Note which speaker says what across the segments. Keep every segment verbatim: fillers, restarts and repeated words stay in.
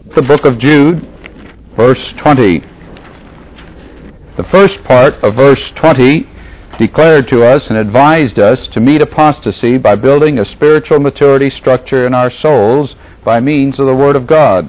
Speaker 1: The book of Jude, verse twenty. The first part of verse twenty declared to us and advised us to meet apostasy by building a spiritual maturity structure in our souls by means of the Word of God.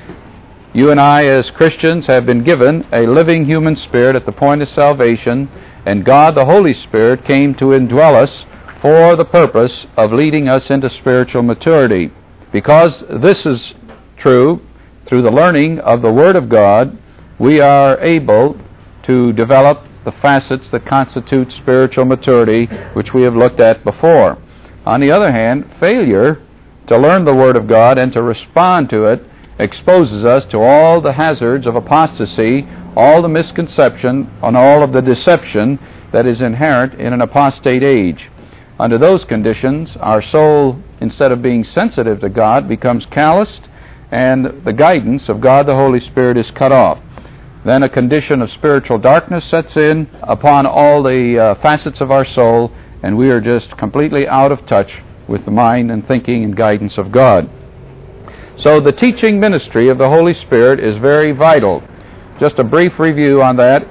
Speaker 1: You and I, as Christians, have been given a living human spirit at the point of salvation, and God, the Holy Spirit, came to indwell us for the purpose of leading us into spiritual maturity. Because this is true, through the learning of the Word of God, we are able to develop the facets that constitute spiritual maturity, which we have looked at before. On the other hand, failure to learn the Word of God and to respond to it exposes us to all the hazards of apostasy, all the misconception, and all of the deception that is inherent in an apostate age. Under those conditions, our soul, instead of being sensitive to God, becomes calloused, and the guidance of God the Holy Spirit is cut off. Then a condition of spiritual darkness sets in upon all the uh, facets of our soul, and we are just completely out of touch with the mind and thinking and guidance of God. So the teaching ministry of the Holy Spirit is very vital. Just a brief review on that.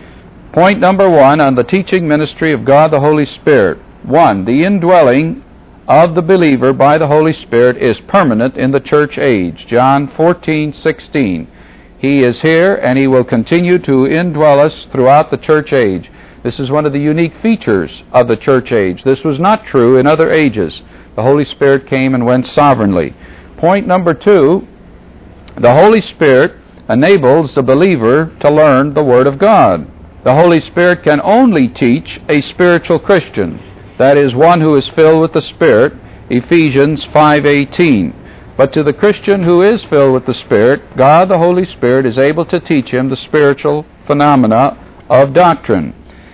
Speaker 1: Point number one on the teaching ministry of God the Holy Spirit. One, the indwelling of the believer by the Holy Spirit is permanent in the church age. John fourteen sixteen. He is here, and He will continue to indwell us throughout the church age. This is one of the unique features of the church age. This was not true in other ages. The Holy Spirit came and went sovereignly. Point number two, the Holy Spirit enables the believer to learn the Word of God. The Holy Spirit can only teach a spiritual Christian, that is, one who is filled with the Spirit, Ephesians five eighteen. But to the Christian who is filled with the Spirit, God the Holy Spirit is able to teach him the spiritual phenomena of doctrine.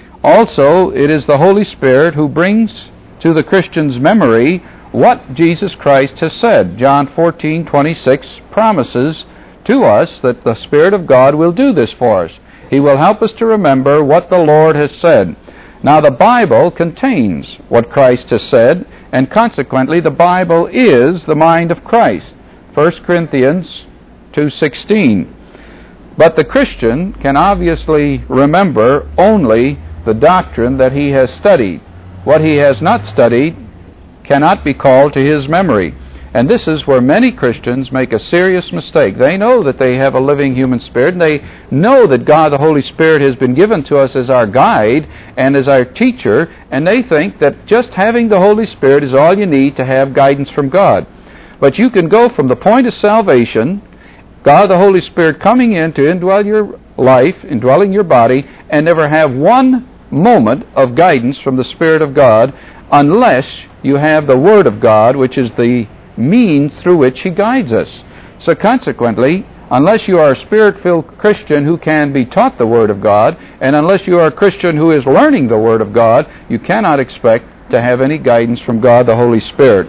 Speaker 1: Also, it is the Holy Spirit who brings to the Christian's memory what Jesus Christ has said. John fourteen twenty-six promises to us that the Spirit of God will do this for us. He will help us to remember what the Lord has said. Now, the Bible contains what Christ has said, and consequently the Bible is the mind of Christ. First Corinthians two sixteen. But the Christian can obviously remember only the doctrine that he has studied. What he has not studied cannot be called to his memory. And this is where many Christians make a serious mistake. They know that they have a living human spirit, and they know that God the Holy Spirit has been given to us as our guide and as our teacher, and they think that just having the Holy Spirit is all you need to have guidance from God. But you can go from the point of salvation, God the Holy Spirit coming in to indwell your life, indwelling your body, and never have one moment of guidance from the Spirit of God unless you have the Word of God, which is the means through which He guides us. So consequently, unless you are a Spirit-filled Christian who can be taught the Word of God, and unless you are a Christian who is learning the Word of God, you cannot expect to have any guidance from God the Holy Spirit.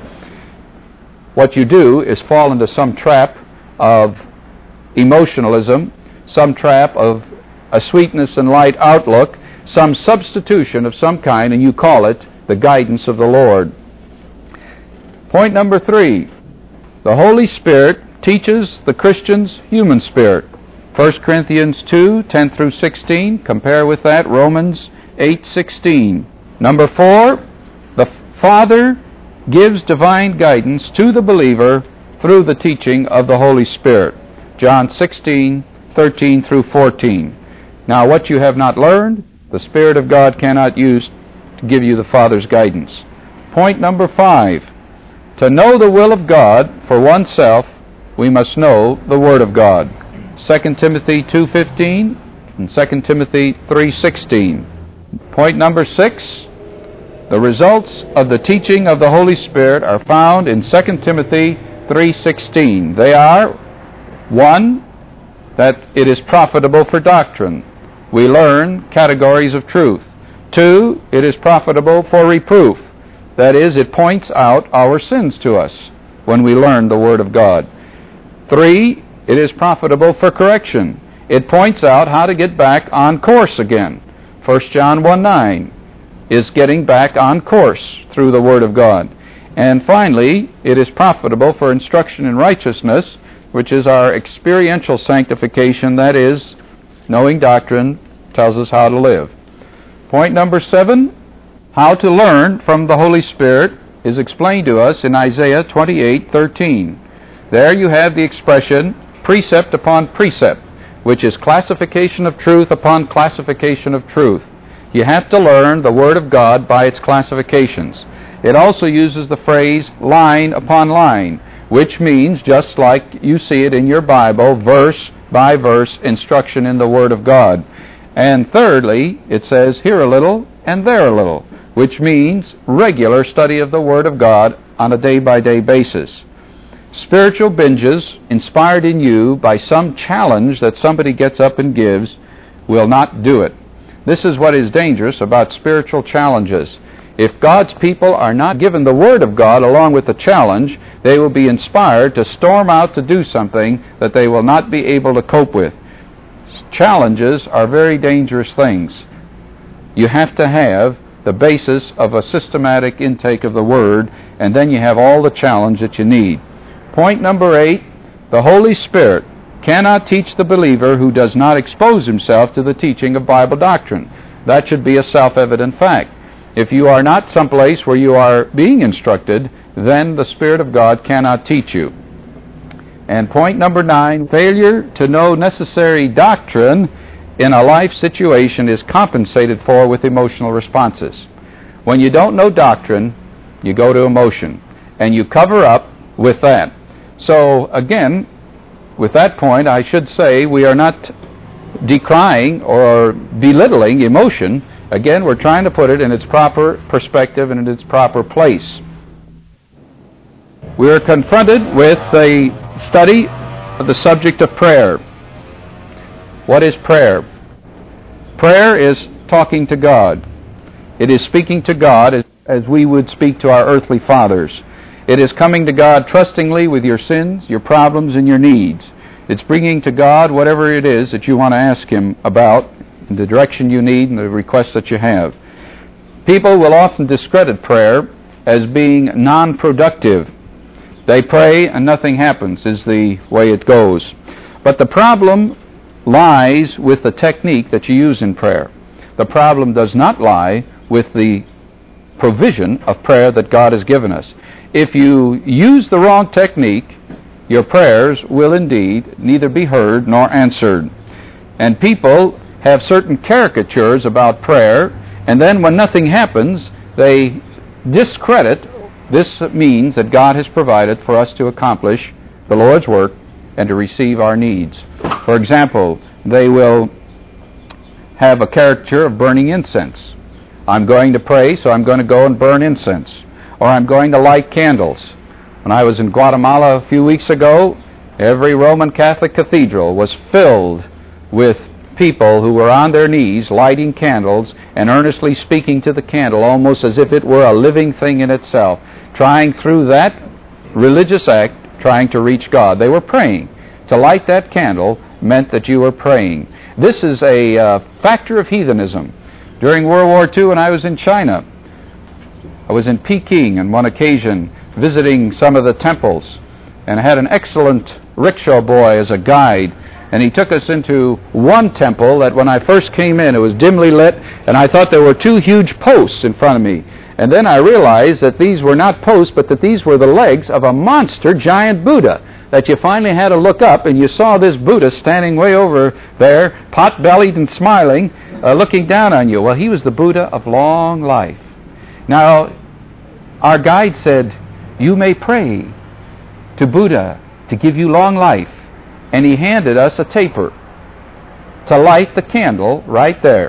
Speaker 1: What you do is fall into some trap of emotionalism, some trap of a sweetness and light outlook, some substitution of some kind, and you call it the guidance of the Lord. Point number three, the Holy Spirit teaches the Christian's human spirit. First Corinthians two ten through sixteen, compare with that Romans eight sixteen. Number four, the Father gives divine guidance to the believer through the teaching of the Holy Spirit. John sixteen thirteen through fourteen. Now, what you have not learned, the Spirit of God cannot use to give you the Father's guidance. Point number five, to know the will of God for oneself, we must know the Word of God. Second Timothy two fifteen and Second Timothy three sixteen. Point number six, the results of the teaching of the Holy Spirit are found in Second Timothy three sixteen. They are, one, that it is profitable for doctrine. We learn categories of truth. Two, it is profitable for reproof. That is, it points out our sins to us when we learn the Word of God. Three, it is profitable for correction. It points out how to get back on course again. First John one nine is getting back on course through the Word of God. And finally, it is profitable for instruction in righteousness, which is our experiential sanctification, that is, knowing doctrine tells us how to live. Point number seven, how to learn from the Holy Spirit, is explained to us in Isaiah twenty-eight thirteen. There you have the expression, precept upon precept, which is classification of truth upon classification of truth. You have to learn the Word of God by its classifications. It also uses the phrase line upon line, which means, just like you see it in your Bible, verse by verse instruction in the Word of God. And thirdly, it says here a little and there a little, which means regular study of the Word of God on a day-by-day basis. Spiritual binges inspired in you by some challenge that somebody gets up and gives will not do it. This is what is dangerous about spiritual challenges. If God's people are not given the Word of God along with the challenge, they will be inspired to storm out to do something that they will not be able to cope with. Challenges are very dangerous things. You have to have the basis of a systematic intake of the Word, and then you have all the challenge that you need. Point number eight, the Holy Spirit cannot teach the believer who does not expose himself to the teaching of Bible doctrine. That should be a self-evident fact. If you are not someplace where you are being instructed, then the Spirit of God cannot teach you. And point number nine, failure to know necessary doctrine in a life situation is compensated for with emotional responses. When you don't know doctrine, you go to emotion, and you cover up with that. So, again, with that point, I should say we are not decrying or belittling emotion. Again, we're trying to put it in its proper perspective and in its proper place. We are confronted with a study of the subject of prayer. What is prayer? Prayer is talking to God. It is speaking to God as, as we would speak to our earthly fathers. It is coming to God trustingly with your sins, your problems, and your needs. It's bringing to God whatever it is that you want to ask Him about, in the direction you need and the requests that you have. People will often discredit prayer as being non-productive. They pray and nothing happens, is the way it goes. But the problem lies with the technique that you use in prayer. The problem does not lie with the provision of prayer that God has given us. If you use the wrong technique, your prayers will indeed neither be heard nor answered. And people have certain caricatures about prayer, and then when nothing happens, they discredit this means that God has provided for us to accomplish the Lord's work and to receive our needs. For example, they will have a caricature of burning incense. I'm going to pray, so I'm going to go and burn incense. Or I'm going to light candles. When I was in Guatemala a few weeks ago, every Roman Catholic cathedral was filled with people who were on their knees lighting candles and earnestly speaking to the candle almost as if it were a living thing in itself, trying through that religious act, trying to reach God. They were praying. To light that candle meant that you were praying. This is a uh, factor of heathenism. During World War Two, when I was in China, I was in Peking on one occasion visiting some of the temples, and I had an excellent rickshaw boy as a guide, and he took us into one temple that when I first came in, it was dimly lit, and I thought there were two huge posts in front of me. And then I realized that these were not posts, but that these were the legs of a monster giant Buddha, that you finally had to look up, and you saw this Buddha standing way over there, pot-bellied and smiling, uh, looking down on you. Well, he was the Buddha of long life. Now, our guide said, "You may pray to Buddha to give you long life." And he handed us a taper to light the candle right there.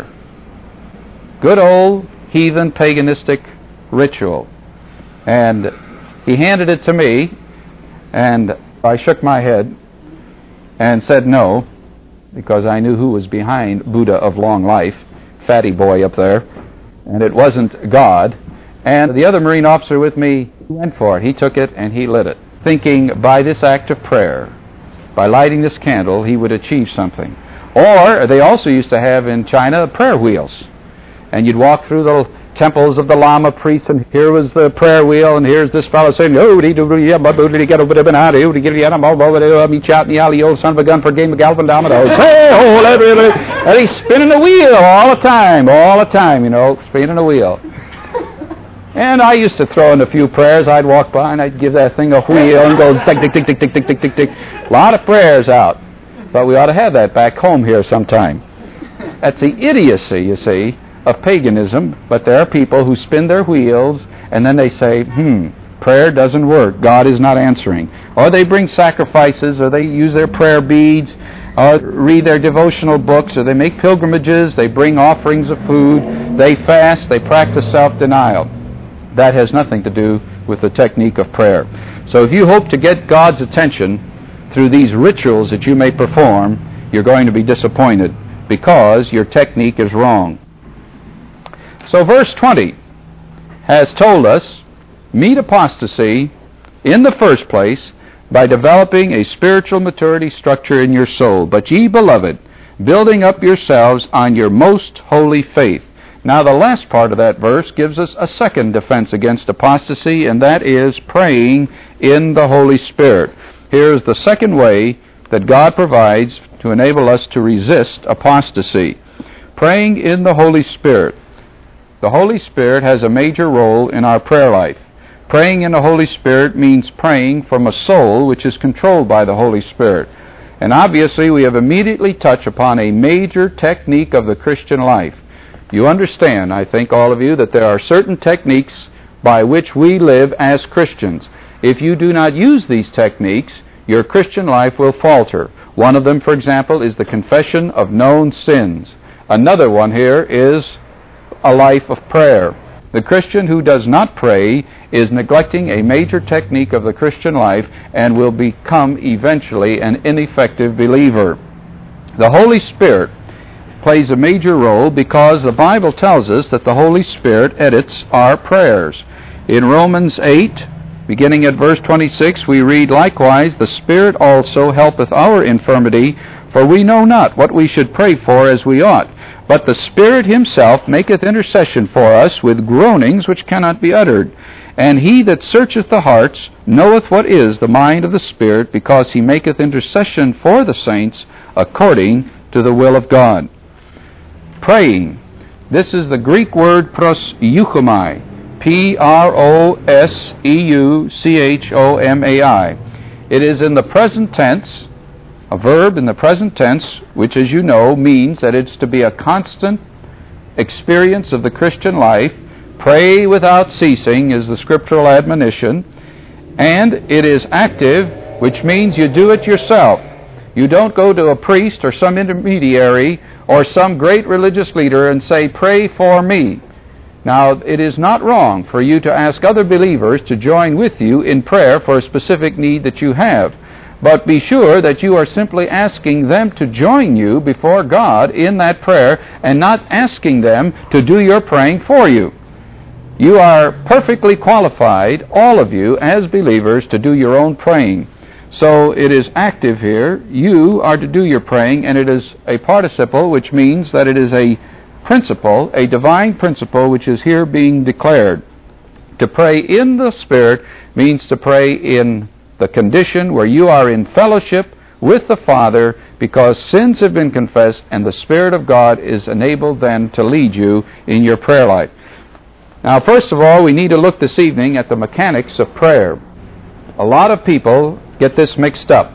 Speaker 1: Good old heathen paganistic ritual. And he handed it to me, and I shook my head and said no, because I knew who was behind Buddha of long life, fatty boy up there, and it wasn't God. And the other Marine officer with me went for it. He took it and he lit it, thinking by this act of prayer, by lighting this candle, he would achieve something. Or they also used to have in China prayer wheels. And you'd walk through the temples of the Lama priests, and here was the prayer wheel, and here's this fellow saying, oh, dee doo dee but dee get over there, out here, get out, I'm me chat the alley, old son of a gun for game of Galvin Dominoes. Hey, oh, and he's spinning the wheel all the time, all the time, you know, spinning the wheel. And I used to throw in a few prayers. I'd walk by and I'd give that thing a wheel and go tick, tick, tick, tick, tick, tick, tick, tick, tick. A lot of prayers out. But we ought to have that back home here sometime. That's the idiocy, you see, of paganism. But there are people who spin their wheels and then they say, hmm, prayer doesn't work. God is not answering. Or they bring sacrifices, or they use their prayer beads, or read their devotional books, or they make pilgrimages, they bring offerings of food, they fast, they practice self-denial. That has nothing to do with the technique of prayer. So if you hope to get God's attention through these rituals that you may perform, you're going to be disappointed because your technique is wrong. So verse twenty has told us, meet apostasy in the first place by developing a spiritual maturity structure in your soul. But ye, beloved, building up yourselves on your most holy faith. Now, the last part of that verse gives us a second defense against apostasy, and that is praying in the Holy Spirit. Here's the second way that God provides to enable us to resist apostasy. Praying in the Holy Spirit. The Holy Spirit has a major role in our prayer life. Praying in the Holy Spirit means praying from a soul which is controlled by the Holy Spirit. And obviously, we have immediately touched upon a major technique of the Christian life. You understand, I think, all of you, that there are certain techniques by which we live as Christians. If you do not use these techniques, your Christian life will falter. One of them, for example, is the confession of known sins. Another one here is a life of prayer. The Christian who does not pray is neglecting a major technique of the Christian life and will become eventually an ineffective believer. The Holy Spirit plays a major role because the Bible tells us that the Holy Spirit edits our prayers. In Romans eight, beginning at verse twenty-six, we read, likewise, the Spirit also helpeth our infirmity, for we know not what we should pray for as we ought. But the Spirit himself maketh intercession for us with groanings which cannot be uttered. And he that searcheth the hearts knoweth what is the mind of the Spirit, because he maketh intercession for the saints according to the will of God. Praying. This is the Greek word proseuchomai, P R O S E U C H O M A I. It is in the present tense, a verb in the present tense, which, as you know, means that it's to be a constant experience of the Christian life. Pray without ceasing is the scriptural admonition. And it is active, which means you do it yourself. You don't go to a priest or some intermediary or some great religious leader and say, pray for me. Now, it is not wrong for you to ask other believers to join with you in prayer for a specific need that you have. But be sure that you are simply asking them to join you before God in that prayer and not asking them to do your praying for you. You are perfectly qualified, all of you, as believers, to do your own praying. So it is active here. You are to do your praying, and it is a participle, which means that it is a principle, a divine principle, which is here being declared. To pray in the Spirit means to pray in the condition where you are in fellowship with the Father, because sins have been confessed, and the Spirit of God is enabled then to lead you in your prayer life. Now, first of all, we need to look this evening at the mechanics of prayer. A lot of people get this mixed up.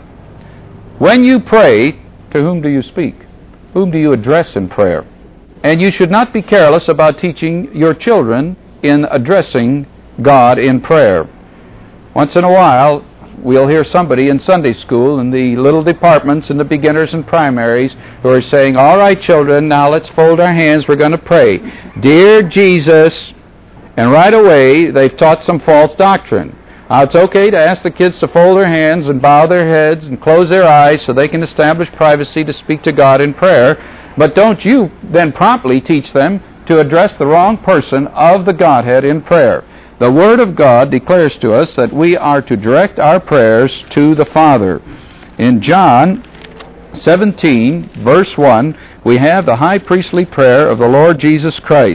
Speaker 1: When you pray, to whom do you speak? Whom do you address in prayer? And you should not be careless about teaching your children in addressing God in prayer. Once in a while, we'll hear somebody in Sunday school in the little departments in the beginners and primaries who are saying, all right, children, now let's fold our hands, we're going to pray. Dear Jesus, and right away they've taught some false doctrine. Now, it's okay to ask the kids to fold their hands and bow their heads and close their eyes so they can establish privacy to speak to God in prayer, but don't you then promptly teach them to address the wrong person of the Godhead in prayer. The Word of God declares to us that we are to direct our prayers to the Father. In John seventeen, verse one, we have the high priestly prayer of the Lord Jesus Christ.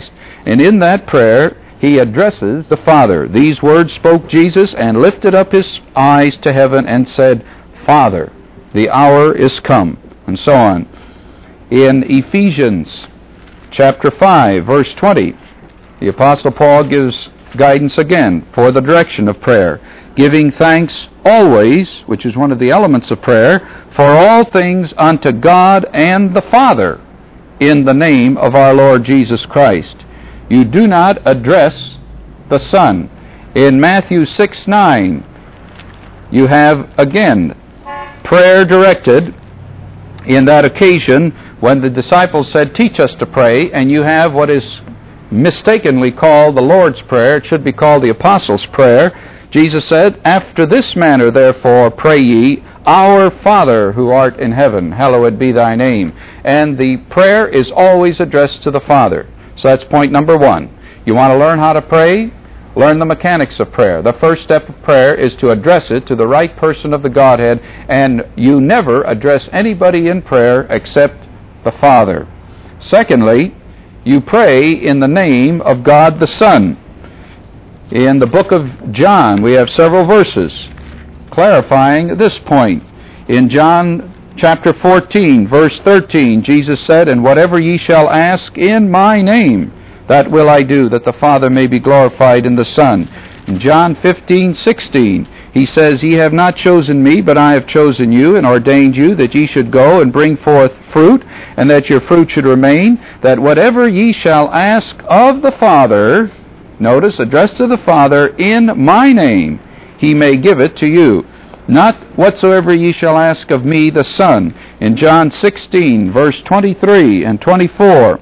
Speaker 1: And in that prayer, he addresses the Father. These words spoke Jesus and lifted up his eyes to heaven and said, Father, the hour is come. And so on. In Ephesians chapter five, verse twenty, the Apostle Paul gives guidance again for the direction of prayer, giving thanks always, which is one of the elements of prayer, for all things unto God and the Father, in the name of our Lord Jesus Christ. You do not address the Son. In Matthew six nine, you have again prayer directed in that occasion when the disciples said, teach us to pray, and you have what is mistakenly called the Lord's Prayer. It should be called the Apostles' Prayer. Jesus said, after this manner therefore pray ye, Our Father who art in heaven, hallowed be thy name. And the prayer is always addressed to the Father. So that's point number one. You want to learn how to pray? Learn the mechanics of prayer. The first step of prayer is to address it to the right person of the Godhead, and you never address anybody in prayer except the Father. Secondly, you pray in the name of God the Son. In the book of John, we have several verses clarifying this point. In John chapter fourteen, verse thirteen, Jesus said, and whatever ye shall ask in my name, that will I do, that the Father may be glorified in the Son. In John fifteen sixteen, he says, Ye have not chosen me, but I have chosen you, and ordained you, that ye should go and bring forth fruit, and that your fruit should remain, that whatever ye shall ask of the Father, notice, addressed to the Father, in my name, he may give it to you. Not whatsoever ye shall ask of me, the Son. In John sixteen, verse twenty-three and twenty-four,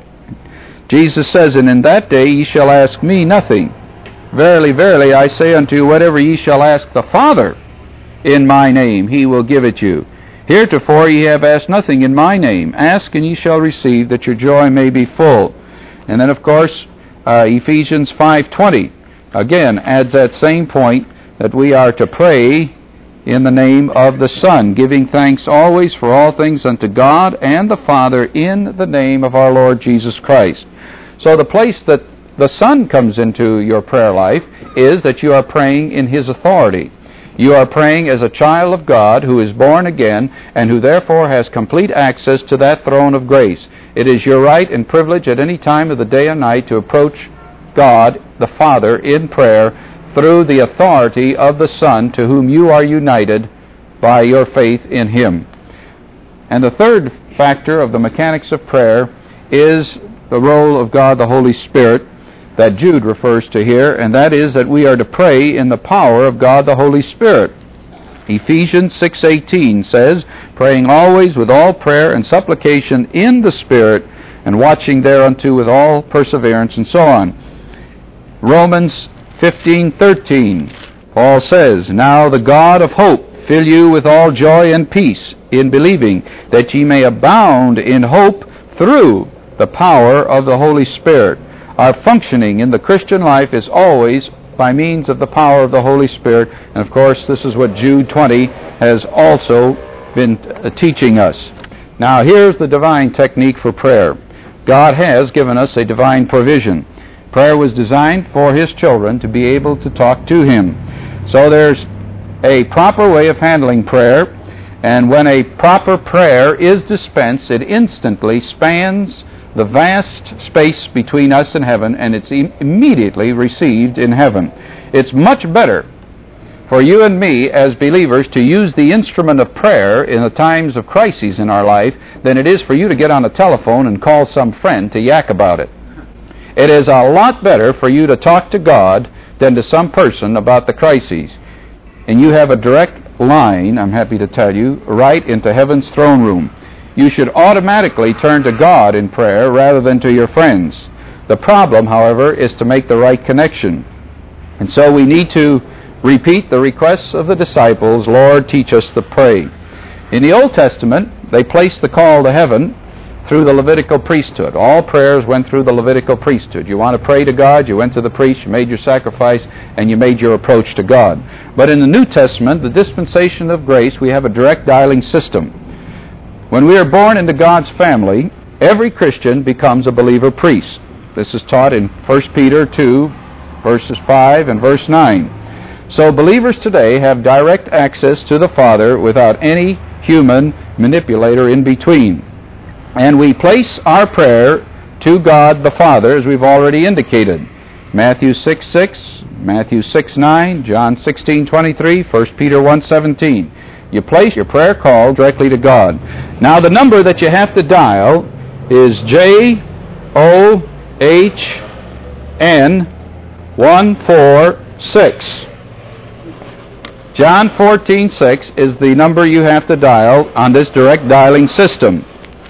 Speaker 1: Jesus says, And in that day ye shall ask me nothing. Verily, verily, I say unto you, whatever ye shall ask the Father in my name, he will give it you. Heretofore ye have asked nothing in my name. Ask, and ye shall receive, that your joy may be full. And then, of course, uh, Ephesians five twenty, again, adds that same point, that we are to pray in the name of the Son, giving thanks always for all things unto God and the Father in the name of our Lord Jesus Christ. So the place that the Son comes into your prayer life is that you are praying in His authority. You are praying as a child of God who is born again and who therefore has complete access to that throne of grace. It is your right and privilege at any time of the day or night to approach God, the Father, in prayer through the authority of the Son, to whom you are united by your faith in Him. And the third factor of the mechanics of prayer is the role of God the Holy Spirit that Jude refers to here, and that is that we are to pray in the power of God the Holy Spirit. Ephesians six eighteen says, praying always with all prayer and supplication in the Spirit, and watching thereunto with all perseverance, and so on. Romans fifteen thirteen, Paul says, Now the God of hope fill you with all joy and peace in believing, that ye may abound in hope through the power of the Holy Spirit. Our functioning in the Christian life is always by means of the power of the Holy Spirit, and of course this is what Jude twenty has also been uh, teaching us. Now here's the divine technique for prayer. God has given us a divine provision. Prayer was designed for His children to be able to talk to Him. So there's a proper way of handling prayer, and when a proper prayer is dispensed, it instantly spans the vast space between us and heaven, and it's e- immediately received in heaven. It's much better for you and me as believers to use the instrument of prayer in the times of crises in our life than it is for you to get on a telephone and call some friend to yak about it. It is a lot better for you to talk to God than to some person about the crises. And you have a direct line, I'm happy to tell you, right into heaven's throne room. You should automatically turn to God in prayer rather than to your friends. The problem, however, is to make the right connection. And so we need to repeat the requests of the disciples, Lord, teach us to pray. In the Old Testament, they placed the call to heaven through the Levitical priesthood. All prayers went through the Levitical priesthood. You want to pray to God, you went to the priest, you made your sacrifice, and you made your approach to God. But in the New Testament, the dispensation of grace, we have a direct dialing system. When we are born into God's family, every Christian becomes a believer priest. This is taught in First Peter two, verses five and verse nine. So believers today have direct access to the Father without any human manipulator in between. And we place our prayer to God the Father, as we've already indicated. Matthew six six, Matthew six nine, John sixteen twenty-three, First Peter one seventeen. You place your prayer call directly to God. Now the number that you have to dial is J O H N one four six. John fourteen six is the number you have to dial on this direct dialing system.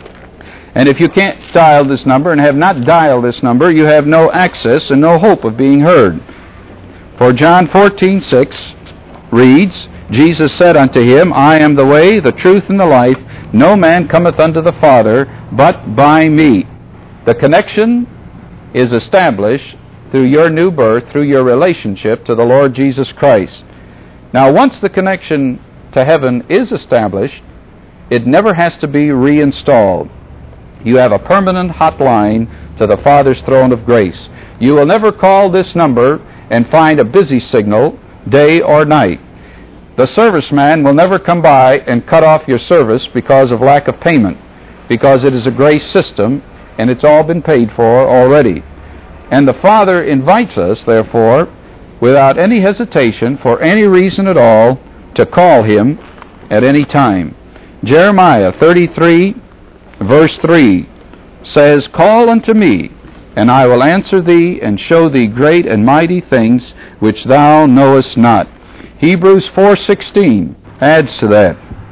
Speaker 1: And if you can't dial this number and have not dialed this number, you have no access and no hope of being heard. For John fourteen six reads, Jesus said unto him, I am the way, the truth, and the life. No man cometh unto the Father but by me. The connection is established through your new birth, through your relationship to the Lord Jesus Christ. Now, once the connection to heaven is established, it never has to be reinstalled. You have a permanent hotline to the Father's throne of grace. You will never call this number and find a busy signal day or night. The serviceman will never come by and cut off your service because of lack of payment, because it is a grace system and it's all been paid for already. And the Father invites us, therefore, without any hesitation, for any reason at all, to call Him at any time. Jeremiah thirty-three, verse three says, Call unto me, and I will answer thee, and show thee great and mighty things which thou knowest not. Hebrews four sixteen adds to that.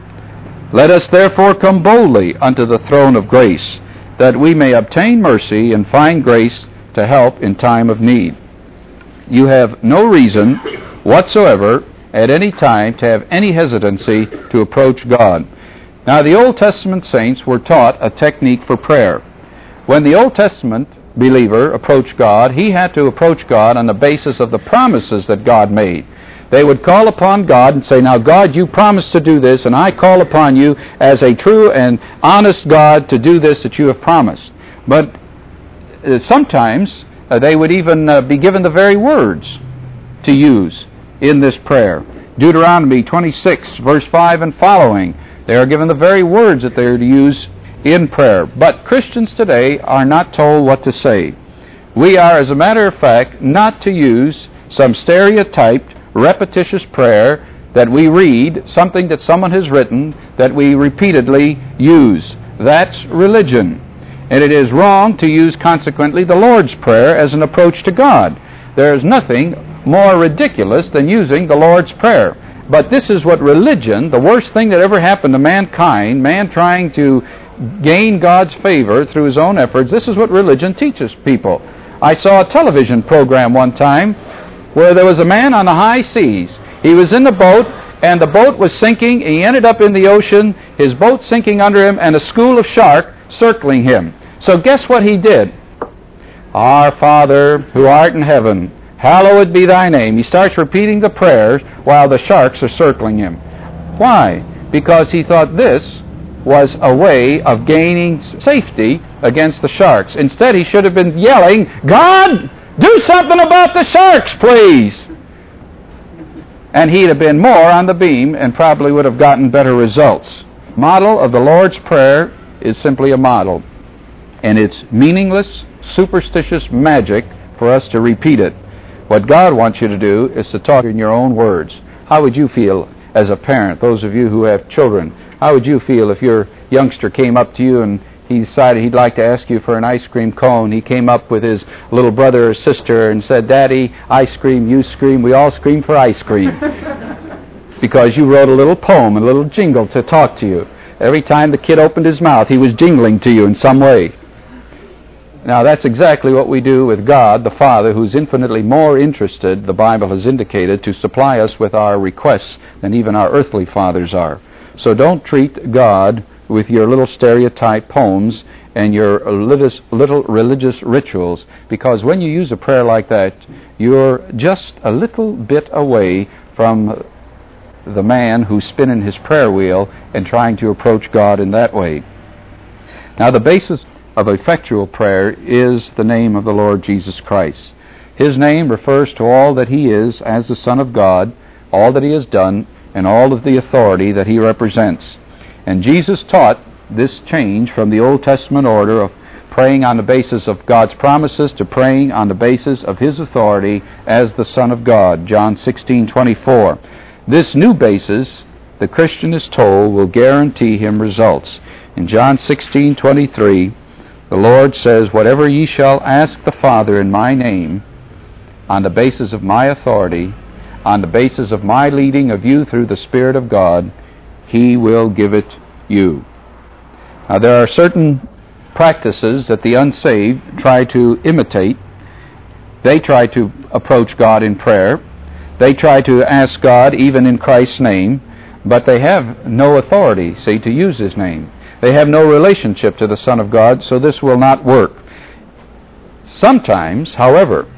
Speaker 1: Let us therefore come boldly unto the throne of grace, that we may obtain mercy and find grace to help in time of need. You have no reason whatsoever at any time to have any hesitancy to approach God. Now, the Old Testament saints were taught a technique for prayer. When the Old Testament believer approached God, he had to approach God on the basis of the promises that God made. They would call upon God and say, now God, you promised to do this, and I call upon you as a true and honest God to do this that you have promised. But uh, sometimes uh, they would even uh, be given the very words to use in this prayer. Deuteronomy twenty-six, verse five and following, they are given the very words that they are to use in prayer. But Christians today are not told what to say. We are, as a matter of fact, not to use some stereotyped, repetitious prayer that we read, something that someone has written, that we repeatedly use. That's religion. And it is wrong to use, consequently, the Lord's Prayer as an approach to God. There is nothing more ridiculous than using the Lord's Prayer. But this is what religion, the worst thing that ever happened to mankind, man trying to gain God's favor through his own efforts, this is what religion teaches people. I saw a television program one time where there was a man on the high seas. He was in the boat, and the boat was sinking. He ended up in the ocean, his boat sinking under him, and a school of sharks circling him. So guess what he did? Our Father, who art in heaven, hallowed be thy name. He starts repeating the prayers while the sharks are circling him. Why? Because he thought this was a way of gaining safety against the sharks. Instead, he should have been yelling, God, do something about the sharks, please. And he'd have been more on the beam and probably would have gotten better results. Model of the Lord's Prayer is simply a model. And it's meaningless, superstitious magic for us to repeat it. What God wants you to do is to talk in your own words. How would you feel as a parent, those of you who have children? How would you feel if your youngster came up to you and he decided he'd like to ask you for an ice cream cone? He came up with his little brother or sister and said, Daddy, ice cream, you scream, we all scream for ice cream. Because you wrote a little poem, a little jingle to talk to you. Every time the kid opened his mouth, he was jingling to you in some way. Now, that's exactly what we do with God, the Father, who's infinitely more interested, the Bible has indicated, to supply us with our requests than even our earthly fathers are. So don't treat God with your little stereotype poems and your little religious rituals, because when you use a prayer like that, you're just a little bit away from the man who's spinning his prayer wheel and trying to approach God in that way. Now, the basis of effectual prayer is the name of the Lord Jesus Christ. His name refers to all that He is as the Son of God, all that He has done, and all of the authority that He represents. And Jesus taught this change from the Old Testament order of praying on the basis of God's promises to praying on the basis of His authority as the Son of God, John sixteen twenty-four. This new basis, the Christian is told, will guarantee him results. In John sixteen twenty-three, the Lord says, "Whatever ye shall ask the Father in my name, on the basis of my authority, on the basis of my leading of you through the Spirit of God, He will give it you." Now, there are certain practices that the unsaved try to imitate. They try to approach God in prayer. They try to ask God even in Christ's name, but they have no authority, see, to use His name. They have no relationship to the Son of God, so this will not work. Sometimes, however,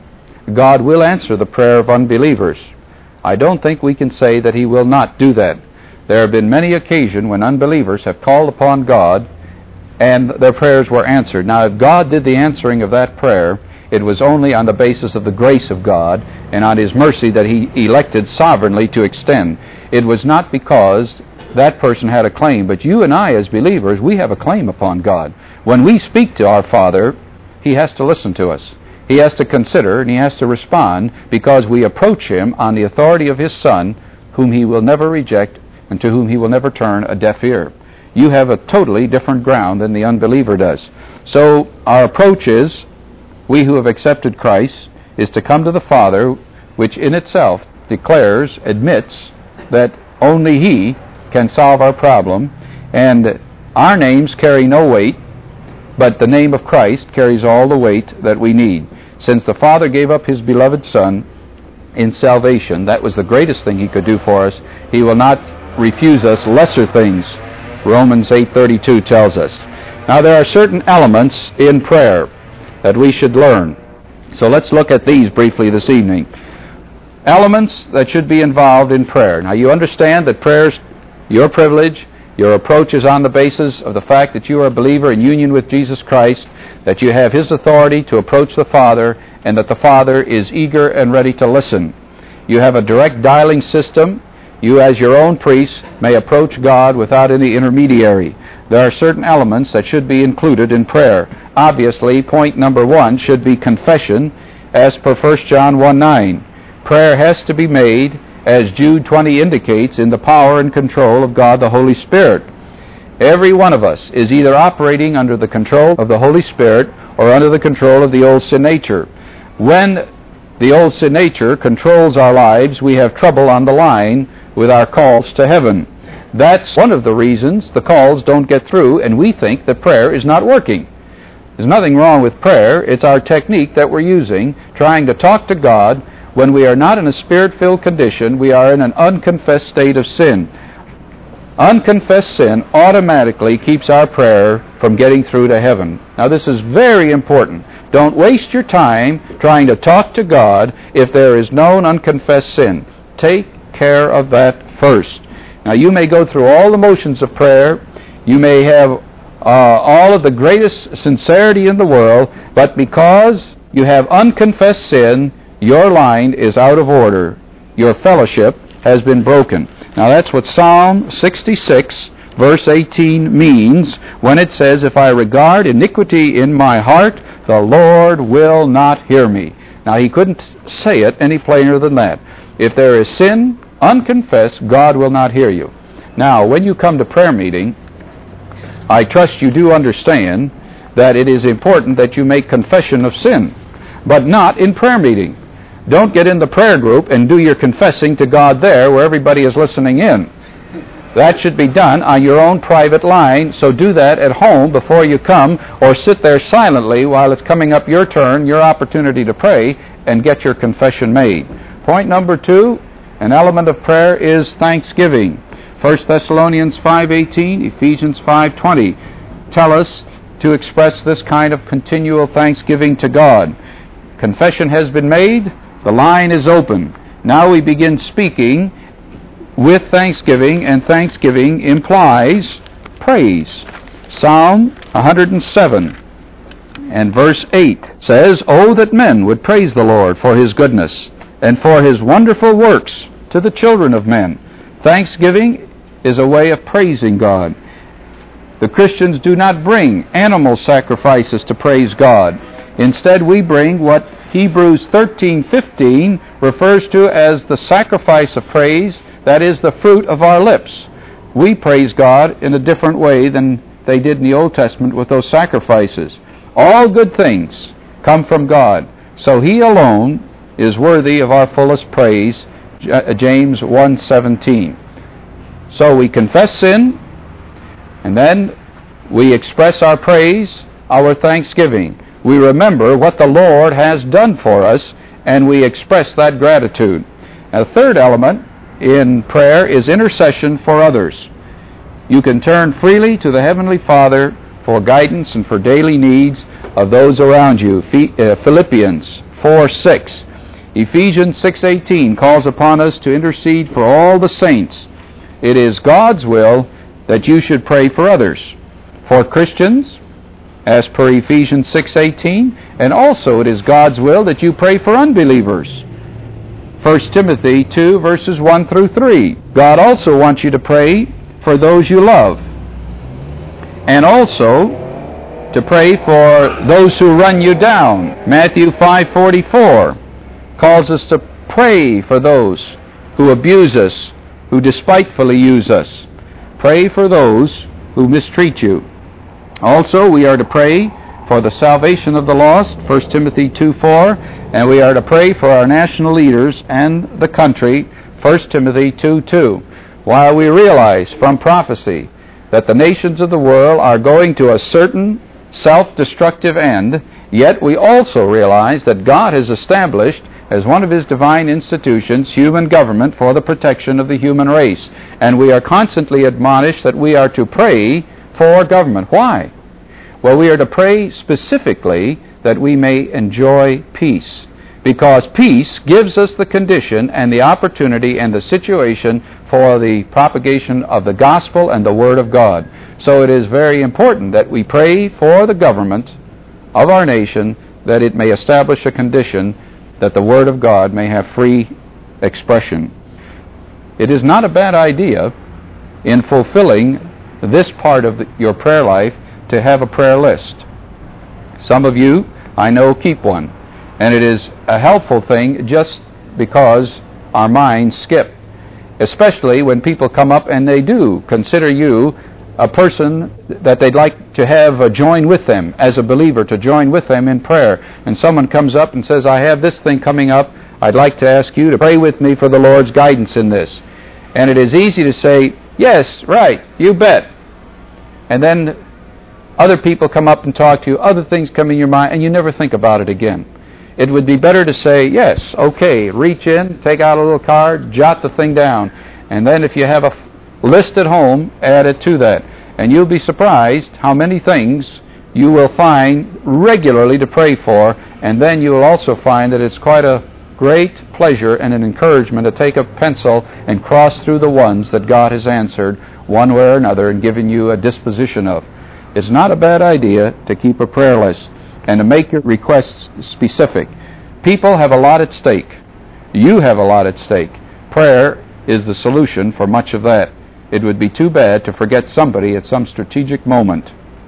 Speaker 1: God will answer the prayer of unbelievers. I don't think we can say that He will not do that. There have been many occasions when unbelievers have called upon God and their prayers were answered. Now, if God did the answering of that prayer, it was only on the basis of the grace of God and on His mercy that He elected sovereignly to extend. It was not because that person had a claim, but you and I as believers, we have a claim upon God. When we speak to our Father, He has to listen to us. He has to consider and He has to respond because we approach Him on the authority of His Son, whom He will never reject and to whom He will never turn a deaf ear. You have a totally different ground than the unbeliever does. So our approach is, we who have accepted Christ, is to come to the Father, which in itself declares, admits, that only He can solve our problem, and our names carry no weight, but the name of Christ carries all the weight that we need. Since the Father gave up His beloved Son in salvation, that was the greatest thing He could do for us, He will not refuse us lesser things. Romans eight thirty-two tells us. Now, there are certain elements in prayer that we should learn. So let's look at these briefly this evening. Elements that should be involved in prayer. Now, you understand that prayer's your privilege. Your approach is on the basis of the fact that you are a believer in union with Jesus Christ, that you have His authority to approach the Father, and that the Father is eager and ready to listen. You have a direct dialing system. You, as your own priest, may approach God without any intermediary. There are certain elements that should be included in prayer. Obviously, point number one should be confession, as per First John one nine. Prayer has to be made, as Jude twenty indicates, in the power and control of God the Holy Spirit. Every one of us is either operating under the control of the Holy Spirit or under the control of the old sin nature. When the old sin nature controls our lives, we have trouble on the line with our calls to heaven. That's one of the reasons the calls don't get through, and we think that prayer is not working. There's nothing wrong with prayer. It's our technique that we're using, trying to talk to God. When we are not in a Spirit-filled condition, we are in an unconfessed state of sin. Unconfessed sin automatically keeps our prayer from getting through to heaven. Now, this is very important. Don't waste your time trying to talk to God if there is known unconfessed sin. Take care of that first. Now, you may go through all the motions of prayer. You may have uh, all of the greatest sincerity in the world, but because you have unconfessed sin, your line is out of order. Your fellowship has been broken. Now, that's what Psalm sixty-six, verse eighteen means when it says, "If I regard iniquity in my heart, the Lord will not hear me." Now, he couldn't say it any plainer than that. If there is sin unconfessed, God will not hear you. Now, when you come to prayer meeting, I trust you do understand that it is important that you make confession of sin, but not in prayer meeting. Don't get in the prayer group and do your confessing to God there where everybody is listening in. That should be done on your own private line, so do that at home before you come, or sit there silently while it's coming up your turn, your opportunity to pray, and get your confession made. Point number two, an element of prayer is thanksgiving. First Thessalonians five eighteen, Ephesians five twenty tell us to express this kind of continual thanksgiving to God. Confession has been made, the line is open. Now we begin speaking with thanksgiving, and thanksgiving implies praise. Psalm one hundred seven and verse eight says, "Oh, that men would praise the Lord for His goodness and for His wonderful works to the children of men." Thanksgiving is a way of praising God. The Christians do not bring animal sacrifices to praise God. Instead, we bring what Hebrews thirteen fifteen refers to as the sacrifice of praise, that is, the fruit of our lips. We praise God in a different way than they did in the Old Testament with those sacrifices. All good things come from God, so He alone is worthy of our fullest praise, James one seventeen. So we confess sin, and then we express our praise, our thanksgiving. We remember what the Lord has done for us, and we express that gratitude. Now, the third element in prayer is intercession for others. You can turn freely to the Heavenly Father for guidance and for daily needs of those around you. Philippians four six. Ephesians six eighteen calls upon us to intercede for all the saints. It is God's will that you should pray for others, for Christians, as per Ephesians six eighteen, and also it is God's will that you pray for unbelievers. First Timothy two, verses one through three. God also wants you to pray for those you love, and also to pray for those who run you down. Matthew five forty-four calls us to pray for those who abuse us, who despitefully use us. Pray for those who mistreat you. Also, we are to pray for the salvation of the lost, First Timothy two four, and we are to pray for our national leaders and the country, First Timothy two two. While we realize from prophecy that the nations of the world are going to a certain self-destructive end, yet we also realize that God has established as one of His divine institutions human government for the protection of the human race. And we are constantly admonished that we are to pray for government. Why? Well, we are to pray specifically that we may enjoy peace, because peace gives us the condition and the opportunity and the situation for the propagation of the gospel and the Word of God. So it is very important that we pray for the government of our nation, that it may establish a condition that the Word of God may have free expression. It is not a bad idea in fulfilling this part of the, your prayer life to have a prayer list. Some of you, I know, keep one. And it is a helpful thing just because our minds skip, especially when people come up and they do consider you a person that they'd like to have uh, join with them as a believer, to join with them in prayer. And someone comes up and says, "I have this thing coming up. I'd like to ask you to pray with me for the Lord's guidance in this." And it is easy to say, "Yes, right, you bet." And then other people come up and talk to you, other things come in your mind, and you never think about it again. It would be better to say, "Yes, okay," reach in, take out a little card, jot the thing down. And then if you have a list at home, add it to that. And you'll be surprised how many things you will find regularly to pray for, and then you will also find that it's quite a great pleasure and an encouragement to take a pencil and cross through the ones that God has answered one way or another and given you a disposition of. It's not a bad idea to keep a prayer list and to make your requests specific. People have a lot at stake. You have a lot at stake. Prayer is the solution for much of that. It would be too bad to forget somebody at some strategic moment.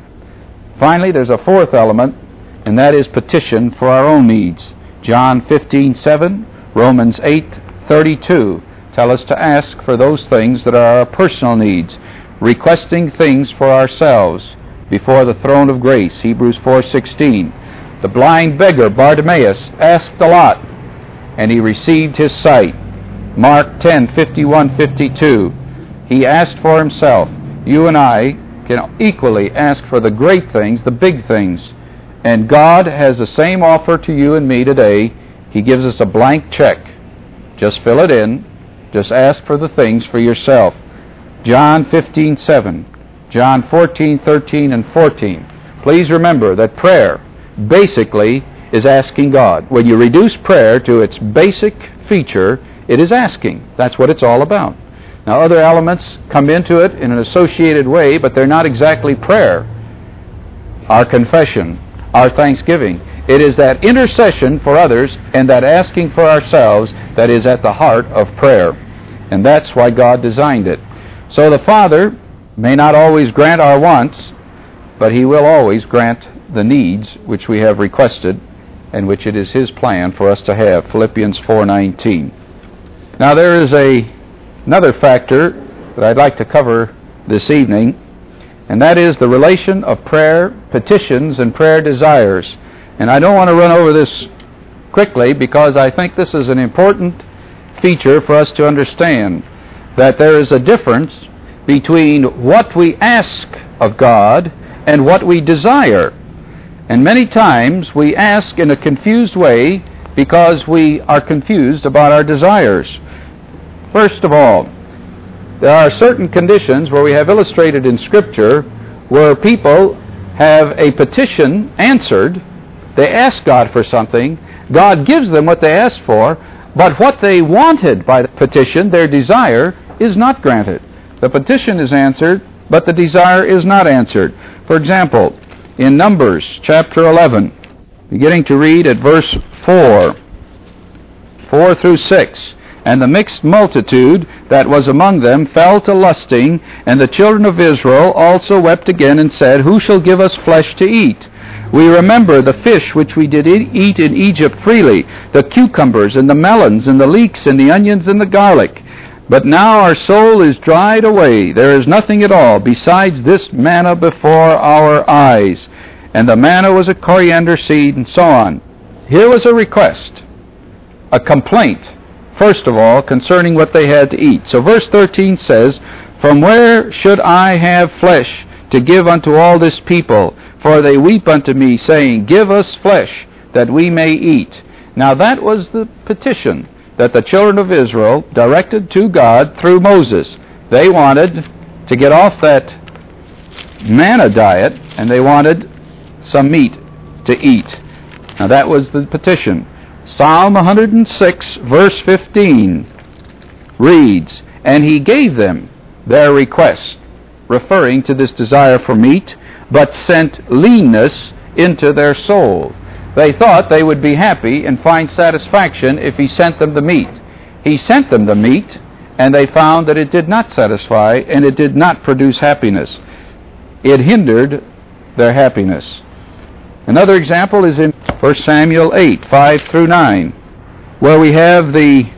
Speaker 1: Finally, there's a fourth element, and that is petition for our own needs. John fifteen seven, Romans eight thirty-two tell us to ask for those things that are our personal needs, requesting things for ourselves before the throne of grace, Hebrews four sixteen. The blind beggar Bartimaeus asked a lot, and he received his sight. Mark ten fifty-one fifty-two. He asked for himself. You and I can equally ask for the great things, the big things. And God has the same offer to you and me today. He gives us a blank check. Just fill it in. Just ask for the things for yourself. John fifteen seven, John fourteen thirteen and fourteen. Please remember that prayer basically is asking God. When you reduce prayer to its basic feature, it is asking. That's what it's all about. Now, other elements come into it in an associated way, but they're not exactly prayer. our confession, our thanksgiving. It is that intercession for others and that asking for ourselves that is at the heart of prayer. And that's why God designed it. So the Father may not always grant our wants, but He will always grant the needs which we have requested and which it is His plan for us to have. Philippians four nineteen. Now there is a, another factor that I'd like to cover this evening, and that is the relation of prayer petitions and prayer desires. And I don't want to run over this quickly because I think this is an important feature for us to understand, that there is a difference between what we ask of God and what we desire. And many times we ask in a confused way because we are confused about our desires. First of all, there are certain conditions where we have illustrated in Scripture where people have a petition answered. They ask God for something. God gives them what they asked for, but what they wanted by the petition, their desire, is not granted. The petition is answered, but the desire is not answered. For example, in Numbers chapter eleven, beginning to read at verse four, four through six, "And the mixed multitude that was among them fell to lusting, and the children of Israel also wept again and said, Who shall give us flesh to eat? We remember the fish which we did eat in Egypt freely, the cucumbers and the melons and the leeks and the onions and the garlic. But now our soul is dried away. There is nothing at all besides this manna before our eyes." And the manna was a coriander seed, and so on. Here was a request, a complaint, first of all, concerning what they had to eat. So verse thirteen says, "From where should I have flesh to give unto all this people? For they weep unto me, saying, Give us flesh, that we may eat." Now that was the petition that the children of Israel directed to God through Moses. They wanted to get off that manna diet, and they wanted some meat to eat. Now that was the petition. Psalm one hundred six, verse fifteen reads, "And He gave them their request," referring to this desire for meat, "but sent leanness into their soul." They thought they would be happy and find satisfaction if He sent them the meat. He sent them the meat, and they found that it did not satisfy, and it did not produce happiness. It hindered their happiness. Another example is in First Samuel eight, five through nine, where we have the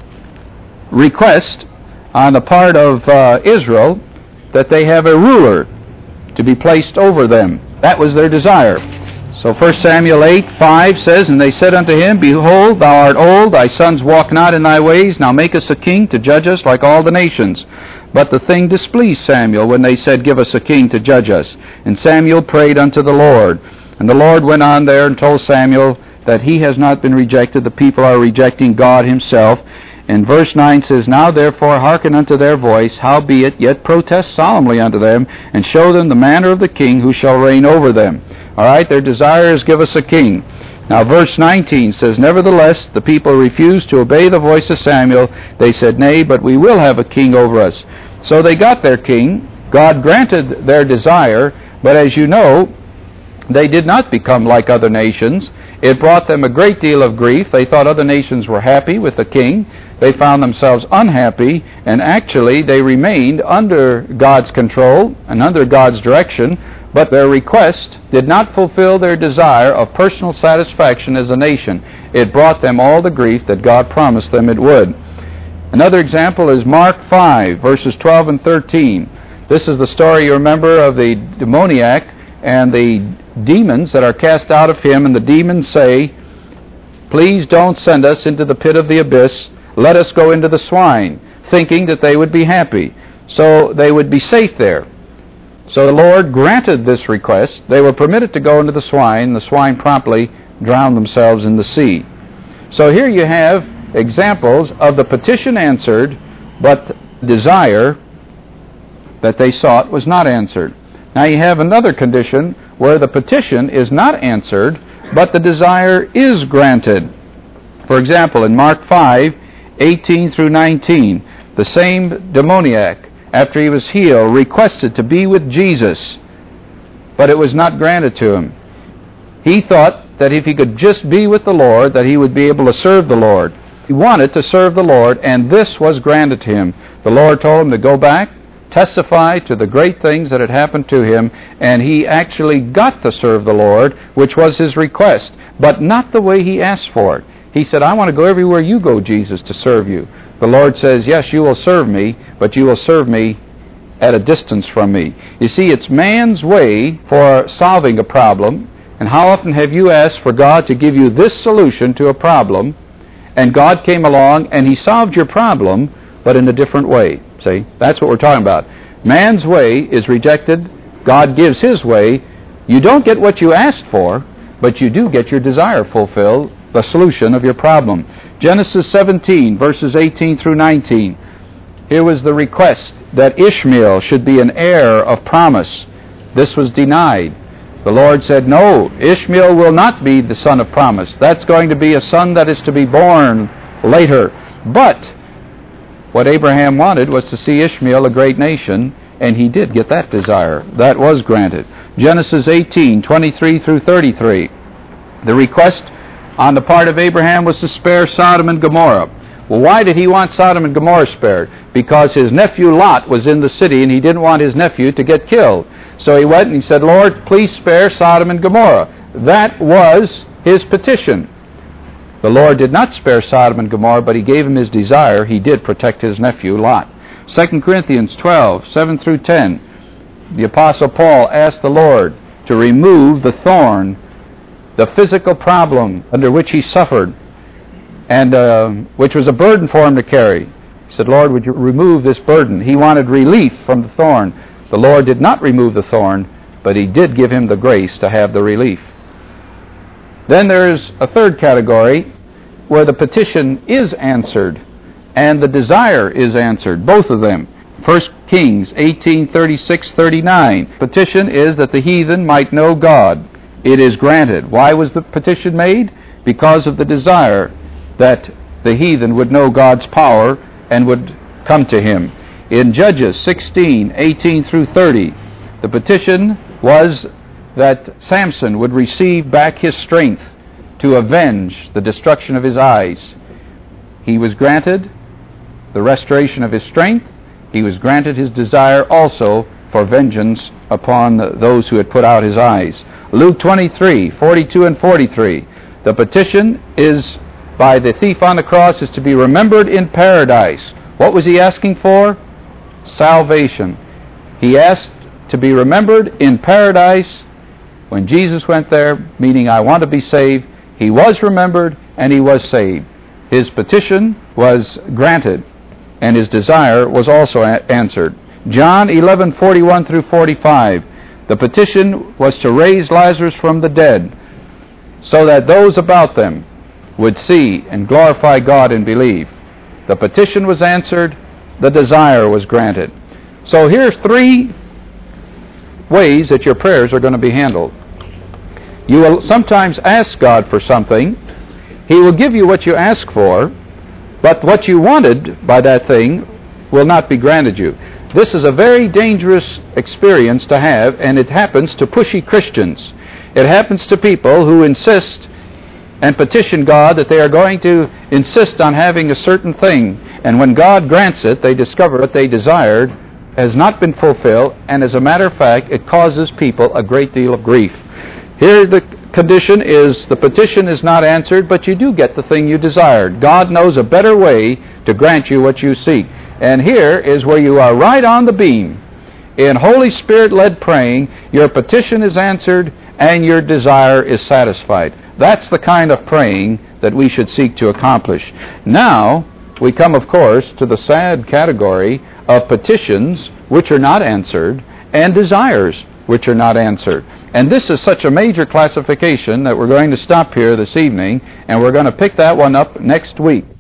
Speaker 1: request on the part of uh, Israel that they have a ruler to be placed over them. That was their desire. So First Samuel eight, five says, "And they said unto him, Behold, thou art old, thy sons walk not in thy ways, now make us a king to judge us like all the nations. But the thing displeased Samuel when they said, Give us a king to judge us. And Samuel prayed unto the Lord. And the Lord went on there and told Samuel that he has not been rejected, the people are rejecting God Himself. And verse nine says, Now therefore hearken unto their voice, howbeit yet protest solemnly unto them, and show them the manner of the king who shall reign over them." All right, their desire is, give us a king. Now verse nineteen says, "Nevertheless the people refused to obey the voice of Samuel. They said, Nay, but we will have a king over us." So they got their king. God granted their desire, but as you know, they did not become like other nations. It brought them a great deal of grief. They thought other nations were happy with the king. They found themselves unhappy, and actually they remained under God's control and under God's direction, but their request did not fulfill their desire of personal satisfaction as a nation. It brought them all the grief that God promised them it would. Another example is Mark five, verses twelve and thirteen. This is the story, you remember, of the demoniac and the demons that are cast out of him, and the demons say, "Please don't send us into the pit of the abyss. Let us go into the swine," thinking that they would be happy. So they would be safe there. So the Lord granted this request. They were permitted to go into the swine. The swine promptly drowned themselves in the sea. So here you have examples of the petition answered, but desire that they sought was not answered. Now you have another condition where the petition is not answered, but the desire is granted. For example, in Mark five, eighteen through nineteen, the same demoniac, after he was healed, requested to be with Jesus. but it was not granted to him. He thought that if he could just be with the Lord, that he would be able to serve the Lord. He wanted to serve the Lord, and this was granted to him. The Lord told him to go back, testify to the great things that had happened to him, and he actually got to serve the Lord, which was his request, but not the way he asked for it. He said, I want to go everywhere you go, Jesus, to serve you. The Lord says, yes, you will serve me, but you will serve me at a distance from me. You see, it's man's way for solving a problem. And how often have you asked for God to give you this solution to a problem, and God came along and He solved your problem, but in a different way? See, that's what we're talking about. Man's way is rejected. God gives His way. You don't get what you asked for, but you do get your desire fulfilled, the solution of your problem. Genesis seventeen, verses eighteen through nineteen. Here was the request that Ishmael should be an heir of promise. This was denied. The Lord said, no, Ishmael will not be the son of promise. That's going to be a son that is to be born later. But what Abraham wanted was to see Ishmael a great nation, and he did get that desire. That was granted. Genesis eighteen, twenty-three through thirty-three. The request on the part of Abraham was to spare Sodom and Gomorrah. Well, why did he want Sodom and Gomorrah spared? Because his nephew Lot was in the city, and he didn't want his nephew to get killed. So he went and he said, Lord, please spare Sodom and Gomorrah. That was his petition. The Lord did not spare Sodom and Gomorrah, but He gave him his desire. He did protect his nephew Lot. Second Corinthians twelve, seven through ten. The Apostle Paul asked the Lord to remove the thorn, the physical problem under which he suffered, and uh, which was a burden for him to carry. He said, Lord, would you remove this burden? He wanted relief from the thorn. The Lord did not remove the thorn, but He did give him the grace to have the relief. Then there's a third category where the petition is answered and the desire is answered, both of them. First Kings eighteen, thirty-six, thirty-nine. Petition is that the heathen might know God. It is granted. Why was the petition made? Because of the desire that the heathen would know God's power and would come to Him. In Judges sixteen, eighteen through thirty, the petition was that Samson would receive back his strength to avenge the destruction of his eyes. He was granted the restoration of his strength. He was granted his desire also for vengeance upon those who had put out his eyes. Luke twenty-three, forty-two and forty-three. The petition is by the thief on the cross is to be remembered in paradise. What was he asking for? Salvation. He asked to be remembered in paradise. When Jesus went there, meaning I want to be saved, He was remembered and he was saved. His petition was granted, and his desire was also a- answered. John eleven, forty-one through forty-five. The petition was to raise Lazarus from the dead, so that those about them would see and glorify God and believe. The petition was answered, the desire was granted. So here's three ways that your prayers are going to be handled. You will sometimes ask God for something. He will give you what you ask for, but what you wanted by that thing will not be granted you. This is a very dangerous experience to have, and it happens to pushy Christians. It happens to people who insist and petition God that they are going to insist on having a certain thing, and when God grants it, they discover what they desired has not been fulfilled, and as a matter of fact, it causes people a great deal of grief. Here the condition is the petition is not answered, but you do get the thing you desired. God knows a better way to grant you what you seek. And here is where you are right on the beam. In Holy Spirit-led praying, your petition is answered and your desire is satisfied. That's the kind of praying that we should seek to accomplish. Now, we come, of course, to the sad category of petitions which are not answered and desires which are not answered. And this is such a major classification that we're going to stop here this evening, and we're going to pick that one up next week.